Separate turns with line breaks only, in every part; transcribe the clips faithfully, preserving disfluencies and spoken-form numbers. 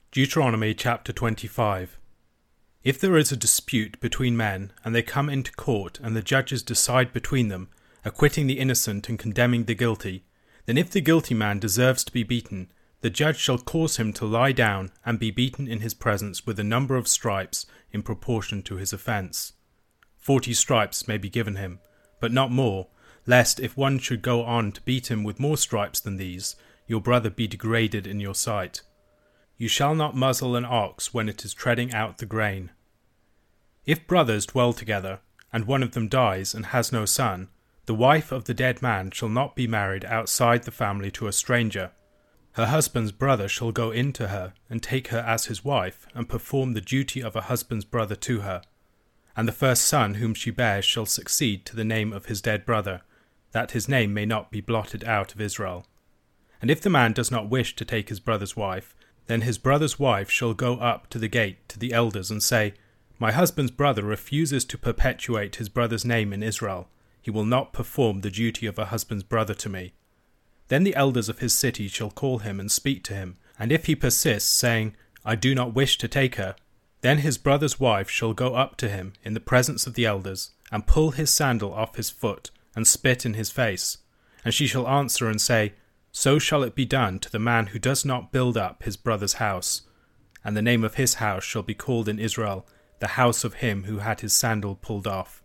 Deuteronomy chapter twenty-five. If there is a dispute between men, and they come into court, and the judges decide between them, acquitting the innocent and condemning the guilty, then if the guilty man deserves to be beaten, the judge shall cause him to lie down and be beaten in his presence with a number of stripes in proportion to his offence. Forty stripes may be given him, but not more, lest if one should go on to beat him with more stripes than these, your brother be degraded in your sight. You shall not muzzle an ox when it is treading out the grain. If brothers dwell together, and one of them dies and has no son, the wife of the dead man shall not be married outside the family to a stranger. Her husband's brother shall go in to her, and take her as his wife, and perform the duty of a husband's brother to her. And the first son whom she bears shall succeed to the name of his dead brother, that his name may not be blotted out of Israel. And if the man does not wish to take his brother's wife, then his brother's wife shall go up to the gate to the elders and say, My husband's brother refuses to perpetuate his brother's name in Israel. He will not perform the duty of a husband's brother to me. Then the elders of his city shall call him and speak to him, and if he persists, saying, I do not wish to take her, then his brother's wife shall go up to him in the presence of the elders, and pull his sandal off his foot, and spit in his face. And she shall answer and say, So shall it be done to the man who does not build up his brother's house. And the name of his house shall be called in Israel, the house of him who had his sandal pulled off.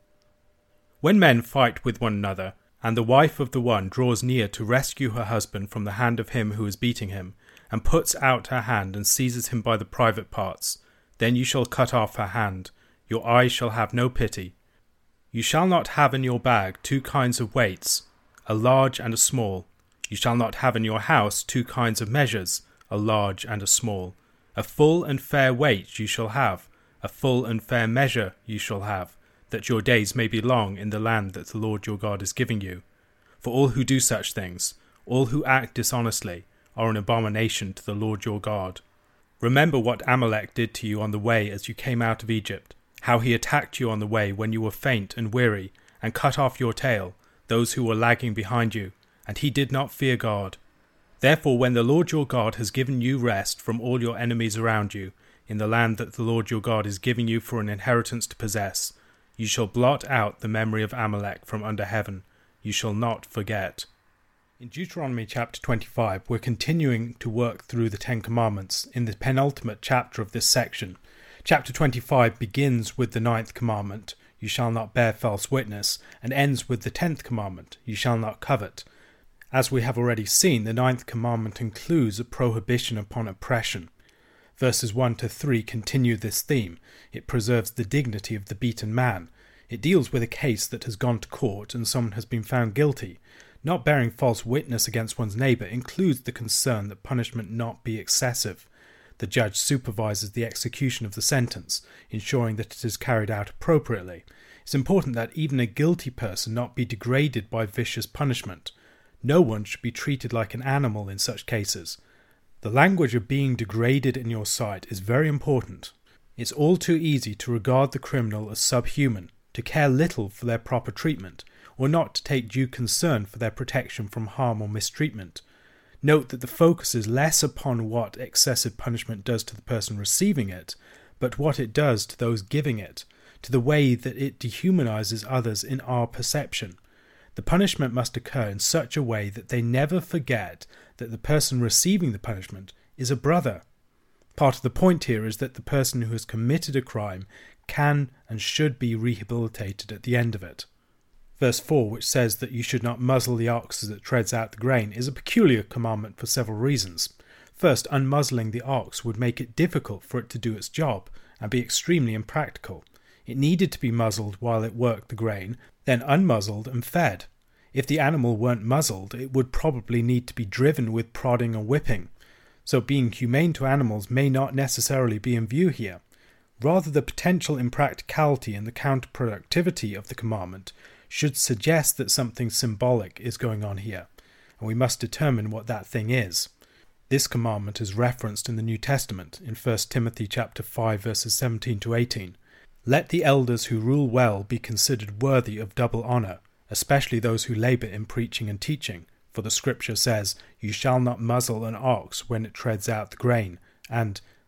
When men fight with one another, and the wife of the one draws near to rescue her husband from the hand of him who is beating him, and puts out her hand and seizes him by the private parts, then you shall cut off her hand. Your eye shall have no pity. You shall not have in your bag two kinds of weights, a large and a small. You shall not have in your house two kinds of measures, a large and a small. A full and fair weight you shall have, a full and fair measure you shall have, that your days may be long in the land that the Lord your God is giving you. For all who do such things, all who act dishonestly, are an abomination to the Lord your God. Remember what Amalek did to you on the way as you came out of Egypt, how he attacked you on the way when you were faint and weary, and cut off your tail, those who were lagging behind you, and he did not fear God. Therefore when the Lord your God has given you rest from all your enemies around you, in the land that the Lord your God is giving you for an inheritance to possess, you shall blot out the memory of Amalek from under heaven. You shall not forget. In Deuteronomy chapter twenty-five, we're continuing to work through the Ten Commandments in the penultimate chapter of this section. Chapter twenty-five begins with the ninth commandment, You shall not bear false witness, and ends with the tenth commandment, You shall not covet. As we have already seen, the ninth commandment includes a prohibition upon oppression. Verses one to three continue this theme. It preserves the dignity of the beaten man. It deals with a case that has gone to court and someone has been found guilty. Not bearing false witness against one's neighbour includes the concern that punishment not be excessive. The judge supervises the execution of the sentence, ensuring that it is carried out appropriately. It's important that even a guilty person not be degraded by vicious punishment. No one should be treated like an animal in such cases. The language of being degraded in your sight is very important. It's all too easy to regard the criminal as subhuman, to care little for their proper treatment, or not to take due concern for their protection from harm or mistreatment. Note that the focus is less upon what excessive punishment does to the person receiving it, but what it does to those giving it, to the way that it dehumanizes others in our perception. The punishment must occur in such a way that they never forget that the person receiving the punishment is a brother. Part of the point here is that the person who has committed a crime can and should be rehabilitated at the end of it. Verse four, which says that you should not muzzle the ox as it treads out the grain, is a peculiar commandment for several reasons. First, unmuzzling the ox would make it difficult for it to do its job and be extremely impractical. It needed to be muzzled while it worked the grain, then unmuzzled and fed. If the animal weren't muzzled, it would probably need to be driven with prodding and whipping. So being humane to animals may not necessarily be in view here. Rather, the potential impracticality and the counterproductivity of the commandment should suggest that something symbolic is going on here, and we must determine what that thing is. This commandment is referenced in the New Testament in First Timothy chapter five verses seventeen to eighteen. Let the elders who rule well be considered worthy of double honour, especially those who labour in preaching and teaching, for the scripture says, You shall not muzzle an ox when it treads out the grain, and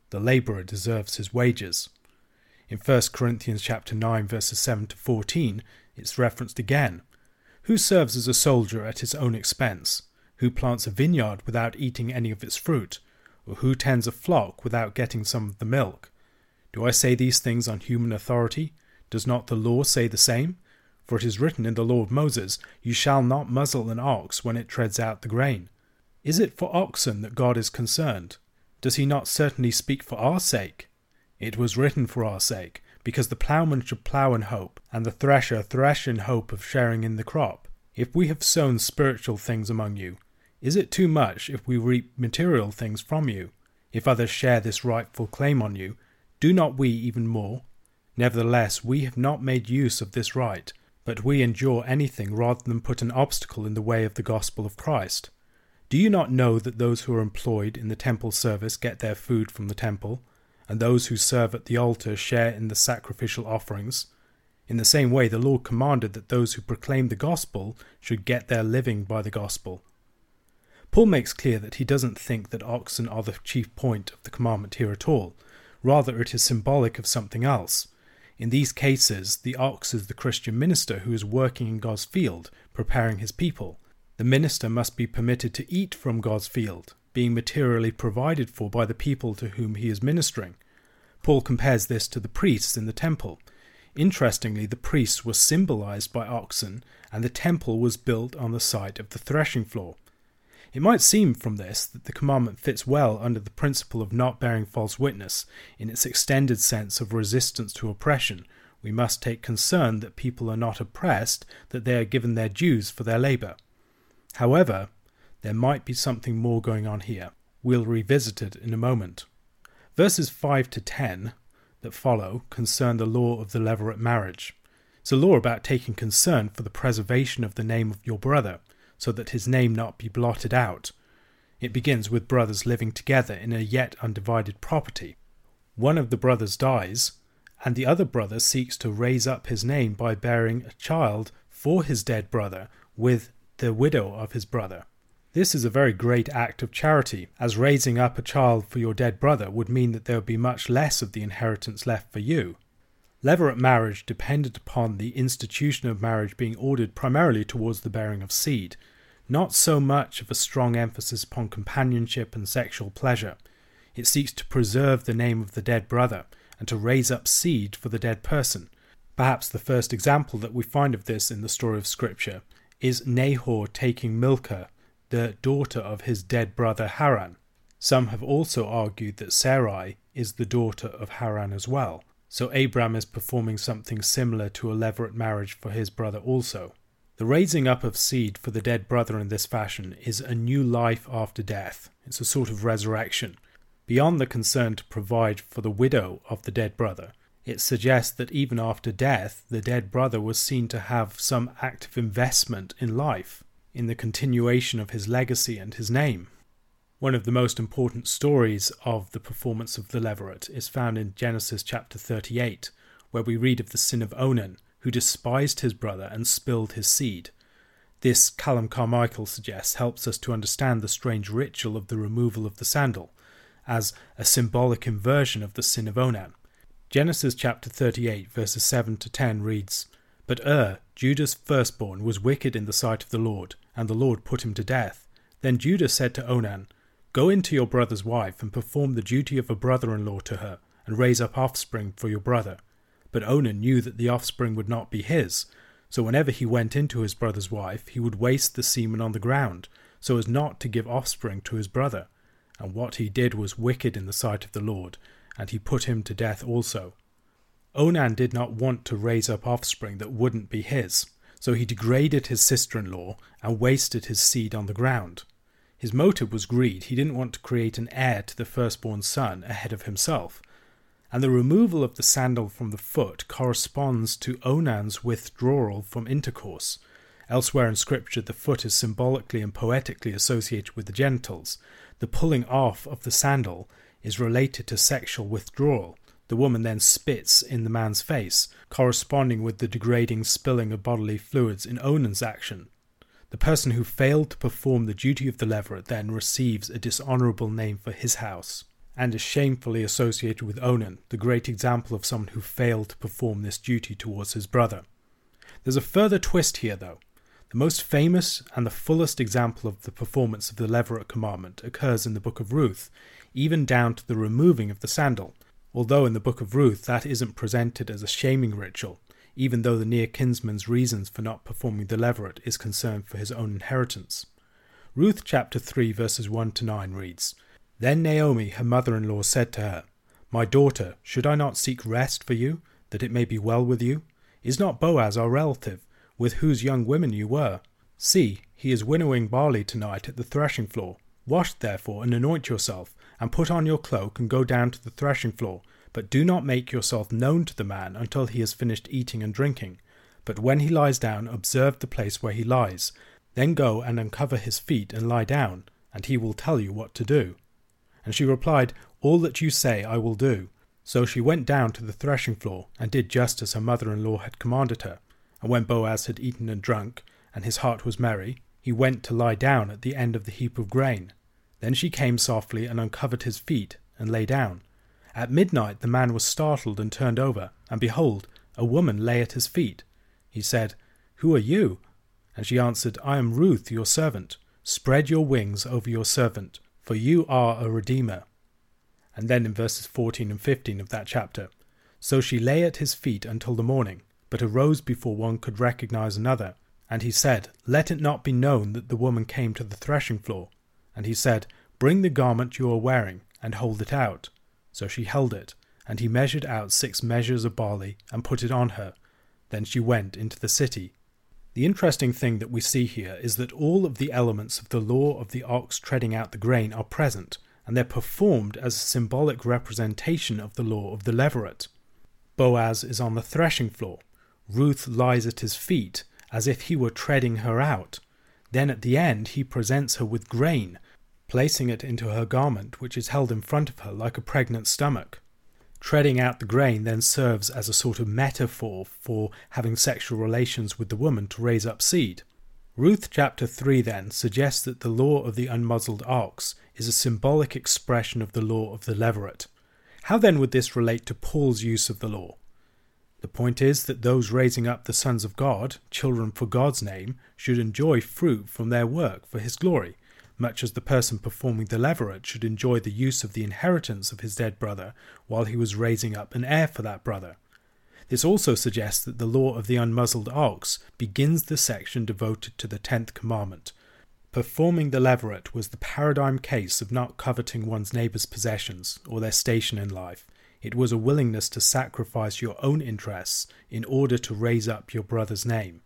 the labourer deserves his wages. In First Corinthians chapter nine verses seven to fourteen, it's referenced again. Who serves as a soldier at his own expense? Who plants a vineyard without eating any of its fruit? Or who tends a flock without getting some of the milk? Do I say these things on human authority? Does not the law say the same? For it is written in the law of Moses, You shall not muzzle an ox when it treads out the grain. Is it for oxen that God is concerned? Does he not certainly speak for our sake? It was written for our sake, because the ploughman should plough in hope, and the thresher thresh in hope of sharing in the crop. If we have sown spiritual things among you, is it too much if we reap material things from you? If others share this rightful claim on you, do not we even more? Nevertheless, we have not made use of this right, but we endure anything rather than put an obstacle in the way of the gospel of Christ. Do you not know that those who are employed in the temple service get their food from the temple, and those who serve at the altar share in the sacrificial offerings? In the same way, the Lord commanded that those who proclaim the gospel should get their living by the gospel. Paul makes clear that he doesn't think that oxen are the chief point of the commandment here at all. Rather, it is symbolic of something else. In these cases, the ox is the Christian minister who is working in God's field, preparing his people. The minister must be permitted to eat from God's field, being materially provided for by the people to whom he is ministering. Paul compares this to the priests in the temple. Interestingly, the priests were symbolized by oxen, and the temple was built on the site of the threshing floor. It might seem from this that the commandment fits well under the principle of not bearing false witness. In its extended sense of resistance to oppression, we must take concern that people are not oppressed, that they are given their dues for their labour. However, there might be something more going on here. We'll revisit it in a moment. Verses five to ten that follow concern the law of the levirate marriage. It's a law about taking concern for the preservation of the name of your brother, so that his name not be blotted out. It begins with brothers living together in a yet undivided property. One of the brothers dies, and the other brother seeks to raise up his name by bearing a child for his dead brother with the widow of his brother. This is a very great act of charity, as raising up a child for your dead brother would mean that there would be much less of the inheritance left for you. Levirate marriage depended upon the institution of marriage being ordered primarily towards the bearing of seed, not so much of a strong emphasis upon companionship and sexual pleasure. It seeks to preserve the name of the dead brother and to raise up seed for the dead person. Perhaps the first example that we find of this in the story of Scripture is Nahor taking Milcah, the daughter of his dead brother Haran. Some have also argued that Sarai is the daughter of Haran as well, so Abram is performing something similar to a levirate marriage for his brother also. The raising up of seed for the dead brother in this fashion is a new life after death. It's a sort of resurrection. Beyond the concern to provide for the widow of the dead brother, it suggests that even after death, the dead brother was seen to have some active investment in life, in the continuation of his legacy and his name. One of the most important stories of the performance of the levirate is found in Genesis chapter thirty-eight, where we read of the sin of Onan, who despised his brother and spilled his seed. This, Callum Carmichael suggests, helps us to understand the strange ritual of the removal of the sandal, as a symbolic inversion of the sin of Onan. Genesis chapter thirty-eight verses seven to ten reads, But Er, Judah's firstborn, was wicked in the sight of the Lord, and the Lord put him to death. Then Judah said to Onan, Go in to your brother's wife, and perform the duty of a brother-in-law to her, and raise up offspring for your brother. But Onan knew that the offspring would not be his, so whenever he went into his brother's wife, he would waste the semen on the ground, so as not to give offspring to his brother. And what he did was wicked in the sight of the Lord, and he put him to death also. Onan did not want to raise up offspring that wouldn't be his, so he degraded his sister-in-law and wasted his seed on the ground. His motive was greed. He didn't want to create an heir to the firstborn son ahead of himself. And the removal of the sandal from the foot corresponds to Onan's withdrawal from intercourse. Elsewhere in Scripture, the foot is symbolically and poetically associated with the genitals. The pulling off of the sandal is related to sexual withdrawal. The woman then spits in the man's face, corresponding with the degrading spilling of bodily fluids in Onan's action. The person who failed to perform the duty of the levirate then receives a dishonourable name for his house. and is shamefully associated with Onan, the great example of someone who failed to perform this duty towards his brother. There's a further twist here, though. The most famous and the fullest example of the performance of the Levirate commandment occurs in the book of Ruth, even down to the removing of the sandal, although in the book of Ruth that isn't presented as a shaming ritual, even though the near kinsman's reasons for not performing the Levirate is concern for his own inheritance. Ruth chapter three verses one to nine reads, Then Naomi, her mother-in-law, said to her, My daughter, should I not seek rest for you, that it may be well with you? Is not Boaz our relative, with whose young women you were? See, he is winnowing barley tonight at the threshing floor. Wash therefore and anoint yourself, and put on your cloak and go down to the threshing floor, but do not make yourself known to the man until he has finished eating and drinking. But when he lies down, observe the place where he lies. Then go and uncover his feet and lie down, and he will tell you what to do. And she replied, All that you say I will do. So she went down to the threshing floor, and did just as her mother-in-law had commanded her. And when Boaz had eaten and drunk, and his heart was merry, he went to lie down at the end of the heap of grain. Then she came softly and uncovered his feet, and lay down. At midnight the man was startled and turned over, and behold, a woman lay at his feet. He said, Who are you? And she answered, I am Ruth, your servant. Spread your wings over your servant, for you are a redeemer. And then in verses fourteen and fifteen of that chapter, So she lay at his feet until the morning, but arose before one could recognize another. And he said, Let it not be known that the woman came to the threshing floor. And he said, Bring the garment you are wearing, and hold it out. So she held it, and he measured out six measures of barley, and put it on her. Then she went into the city. The interesting thing that we see here is that all of the elements of the law of the ox treading out the grain are present, and they're performed as a symbolic representation of the law of the Levirate. Boaz is on the threshing floor. Ruth lies at his feet, as if he were treading her out. Then at the end he presents her with grain, placing it into her garment, which is held in front of her like a pregnant stomach. Treading out the grain then serves as a sort of metaphor for having sexual relations with the woman to raise up seed. Ruth chapter three then suggests that the law of the unmuzzled ox is a symbolic expression of the law of the Levirate. How then would this relate to Paul's use of the law? The point is that those raising up the sons of God, children for God's name, should enjoy fruit from their work for his glory, much as the person performing the Levirate should enjoy the use of the inheritance of his dead brother while he was raising up an heir for that brother. This also suggests that the law of the unmuzzled ox begins the section devoted to the tenth commandment. Performing the Levirate was the paradigm case of not coveting one's neighbour's possessions or their station in life. It was a willingness to sacrifice your own interests in order to raise up your brother's name.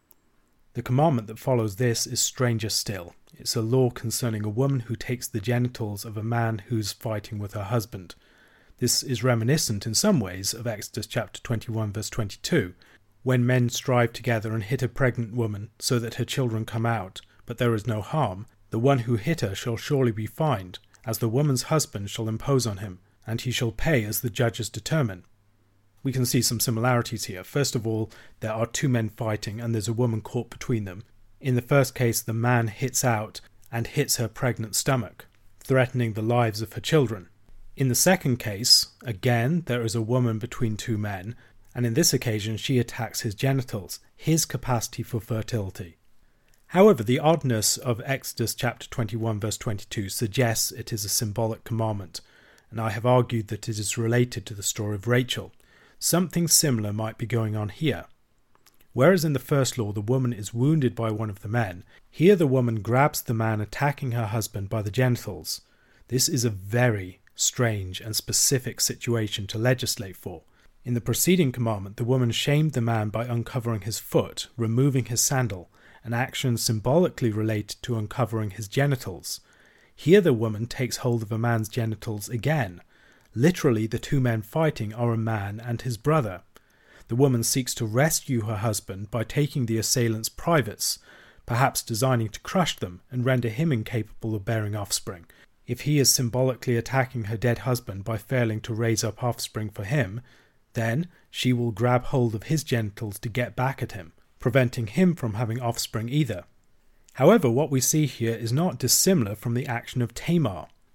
The commandment that follows this is stranger still. It's a law concerning a woman who takes the genitals of a man who's fighting with her husband. This is reminiscent in some ways of Exodus chapter twenty-one verse twenty-two, when men strive together and hit a pregnant woman so that her children come out, but there is no harm. The one who hit her shall surely be fined, as the woman's husband shall impose on him, and he shall pay as the judges determine. We can see some similarities here. First of all, there are two men fighting and there's a woman caught between them. In the first case, the man hits out and hits her pregnant stomach, threatening the lives of her children. In the second case, again, there is a woman between two men, and in this occasion she attacks his genitals, his capacity for fertility. However, the oddness of Exodus chapter twenty-one verse twenty-two suggests it is a symbolic commandment, and I have argued that it is related to the story of Rachel. Something similar might be going on here. Whereas in the first law the woman is wounded by one of the men, here the woman grabs the man attacking her husband by the genitals. This is a very strange and specific situation to legislate for. In the preceding commandment, the woman shamed the man by uncovering his foot, removing his sandal, an action symbolically related to uncovering his genitals. Here the woman takes hold of a man's genitals again. Literally, the two men fighting are a man and his brother. The woman seeks to rescue her husband by taking the assailant's privates, perhaps designing to crush them and render him incapable of bearing offspring. If he is symbolically attacking her dead husband by failing to raise up offspring for him, then she will grab hold of his genitals to get back at him, preventing him from having offspring either. However, what we see here is not dissimilar from the action of Tamar,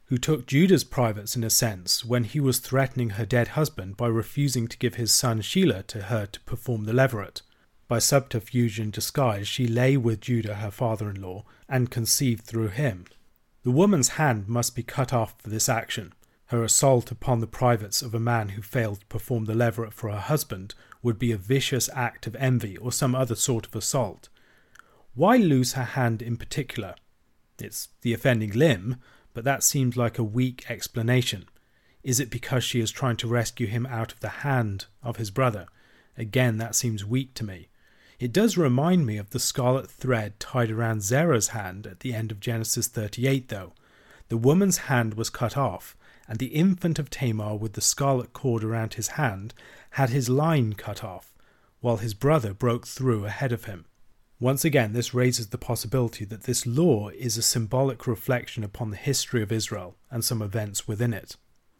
who took Judah's privates in a sense when he was threatening her dead husband by refusing to give his son Shelah to her to perform the levirate. By subterfuge and disguise she lay with Judah her father-in-law and conceived through him. The woman's hand must be cut off for this action. Her assault upon the privates of a man who failed to perform the levirate for her husband would be a vicious act of envy or some other sort of assault. Why lose her hand in particular? It's the offending limb, but that seems like a weak explanation. Is it because she is trying to rescue him out of the hand of his brother? Again, that seems weak to me. It does remind me of the scarlet thread tied around Zerah's hand at the end of Genesis thirty-eight, though. The woman's hand was cut off, and the infant of Tamar with the scarlet cord around his hand had his line cut off, while his brother broke through ahead of him. Once again, this raises the possibility that this law is a symbolic reflection upon the history of Israel and some events within it.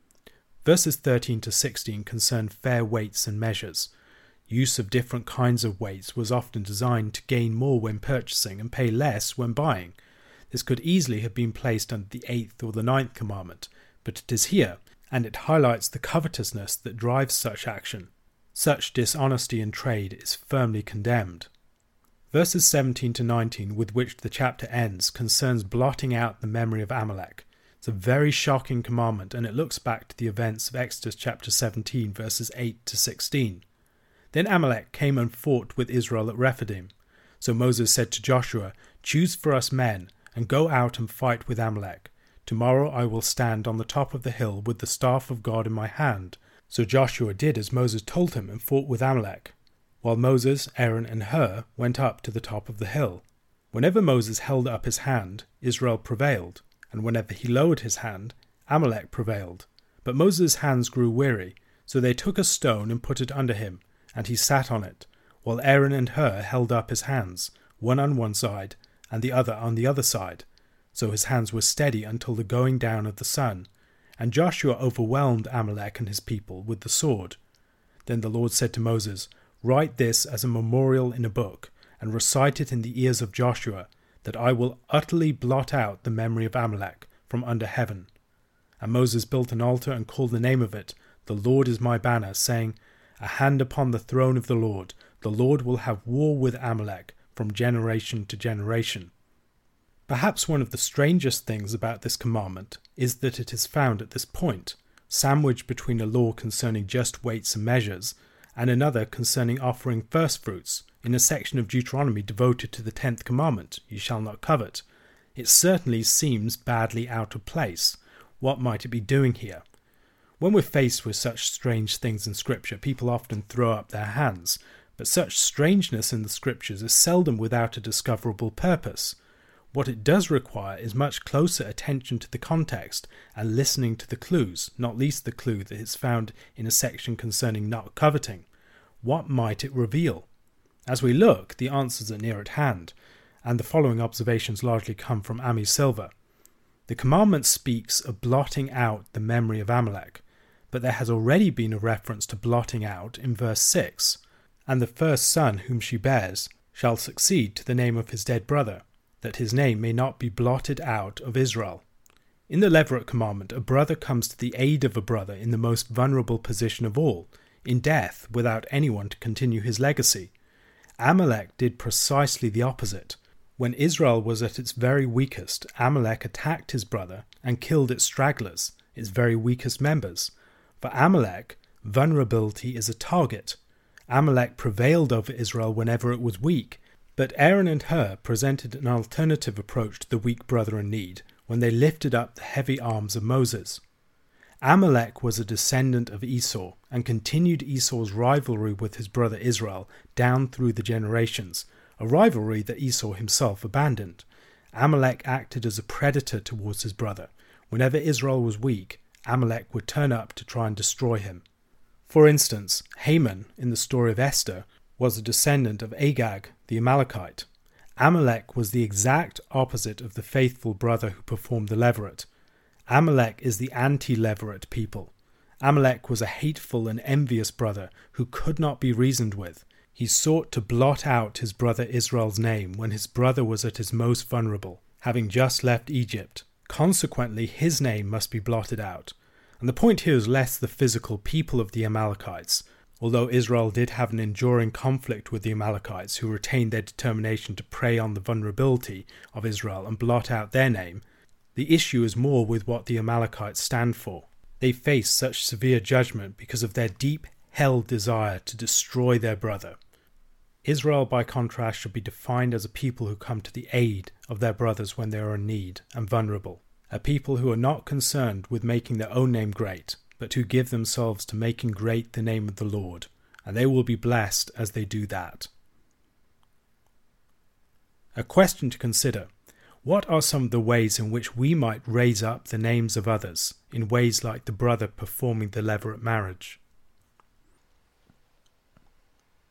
Verses thirteen to sixteen concern fair weights and measures. Use of different kinds of weights was often designed to gain more when purchasing and pay less when buying. This could easily have been placed under the eighth or the ninth commandment, but it is here, and it highlights the covetousness that drives such action. Such dishonesty in trade is firmly condemned. Verses seventeen to nineteen, with which the chapter ends, concerns blotting out the memory of Amalek. It's a very shocking commandment, and it looks back to the events of Exodus chapter seventeen, verses eight to sixteen. Then Amalek came and fought with Israel at Rephidim. So Moses said to Joshua, "Choose for us men, and go out and fight with Amalek. Tomorrow I will stand on the top of the hill with the staff of God in my hand." So Joshua did as Moses told him and fought with Amalek, while Moses, Aaron, and Hur went up to the top of the hill. Whenever Moses held up his hand, Israel prevailed, and whenever he lowered his hand, Amalek prevailed. But Moses' hands grew weary, so they took a stone and put it under him, and he sat on it, while Aaron and Hur held up his hands, one on one side, and the other on the other side. So his hands were steady until the going down of the sun. And Joshua overwhelmed Amalek and his people with the sword. Then the Lord said to Moses, "Write this as a memorial in a book, and recite it in the ears of Joshua, that I will utterly blot out the memory of Amalek from under heaven." And Moses built an altar and called the name of it, "The Lord is my banner," saying, "A hand upon the throne of the Lord. The Lord will have war with Amalek from generation to generation." Perhaps one of the strangest things about this commandment is that it is found at this point, sandwiched between a law concerning just weights and measures, and another concerning offering firstfruits, in a section of Deuteronomy devoted to the tenth commandment, "You shall not covet." It certainly seems badly out of place. What might it be doing here? When we're faced with such strange things in Scripture, people often throw up their hands, but such strangeness in the Scriptures is seldom without a discoverable purpose. What it does require is much closer attention to the context and listening to the clues, not least the clue that is found in a section concerning not coveting. What might it reveal? As we look, the answers are near at hand, and the following observations largely come from Ami Silva. The commandment speaks of blotting out the memory of Amalek, but there has already been a reference to blotting out in verse six. "And the first son whom she bears shall succeed to the name of his dead brother, that his name may not be blotted out of Israel." In the Levirate commandment, a brother comes to the aid of a brother in the most vulnerable position of all, in death, without anyone to continue his legacy. Amalek did precisely the opposite. When Israel was at its very weakest, Amalek attacked his brother and killed its stragglers, its very weakest members. For Amalek, vulnerability is a target. Amalek prevailed over Israel whenever it was weak, but Aaron and Hur presented an alternative approach to the weak brother in need when they lifted up the heavy arms of Moses. Amalek was a descendant of Esau and continued Esau's rivalry with his brother Israel down through the generations, a rivalry that Esau himself abandoned. Amalek acted as a predator towards his brother. Whenever Israel was weak, Amalek would turn up to try and destroy him. For instance, Haman, in the story of Esther, was a descendant of Agag, the Amalekite. Amalek was the exact opposite of the faithful brother who performed the levirate. Amalek is the anti-levirate people. Amalek was a hateful and envious brother who could not be reasoned with. He sought to blot out his brother Israel's name when his brother was at his most vulnerable, having just left Egypt, Consequently, his name must be blotted out. And the point here is less the physical people of the Amalekites, although Israel did have an enduring conflict with the Amalekites who retained their determination to prey on the vulnerability of Israel and blot out their name. The issue is more with what the Amalekites stand for. They face such severe judgment because of their deep-held desire to destroy their brother. Israel, by contrast, should be defined as a people who come to the aid of their brothers when they are in need and vulnerable, a people who are not concerned with making their own name great, but who give themselves to making great the name of the Lord, and they will be blessed as they do that. A question to consider: what are some of the ways in which we might raise up the names of others, in ways like the brother performing the levirate marriage?